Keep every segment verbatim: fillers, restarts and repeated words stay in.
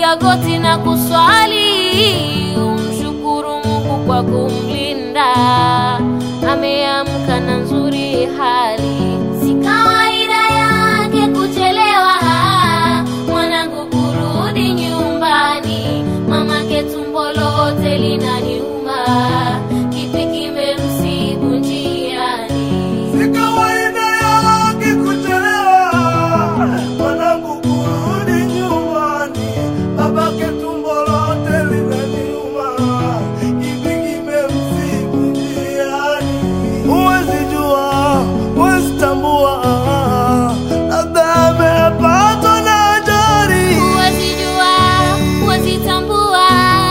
piga goti na kuswali, umshukuru Mungu kwa kumlinda, ameamka na nzuri hali. Si kawaida yake kuchelewa mwanangu kurudi nyumbani, mamake tumbo lote linaniuma, kipi kimemsibu njiani. Si kawaida yake kuchelewa mwanangu kurudi nyumbani, babake tumbo lote linaniuma, kipi kimemsibu njiani. Huwezi jua, huwezi tambua, labda amepatwa na ajali. Huwezi jua, huwezi tambua,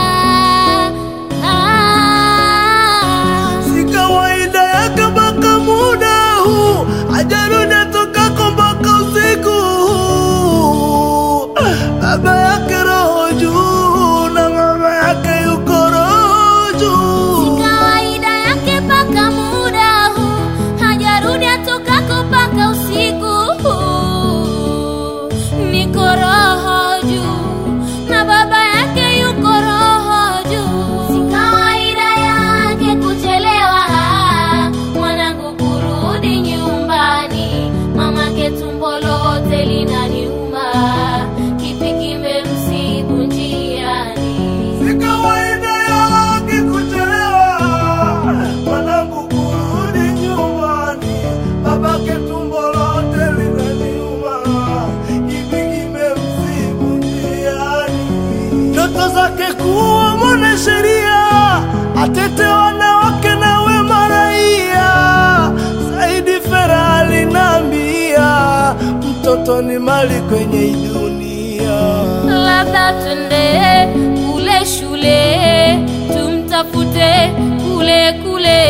Si kawaida yake mpaka muda huu, hajarudi atokako mpaka usiku huu. Baba yake roho juu na mama yake yuko roho juu. si kawaida yake paka muda huu, hajarudi atokako paka usiku huu. Niko roho juu na baba yake yuko roho juu. Si kawaida yake kuchelewa mwanangu kurudi nyumbani, mamake tumbo lote linaniuma, kipi kimemsibu njiani. Si kawaida yake kuchelewa mwanangu kurudi nyumbani, babake tumbo lote linaniuma, kipi kimemsibu njiani. Ndoto zake kuwa mwanasheria, atete wanawake na wema raia. Saidi Fera alinambia, mtoto ni mali kwenye hii dunia. Labda twende kule shule, tumtafute kule kule,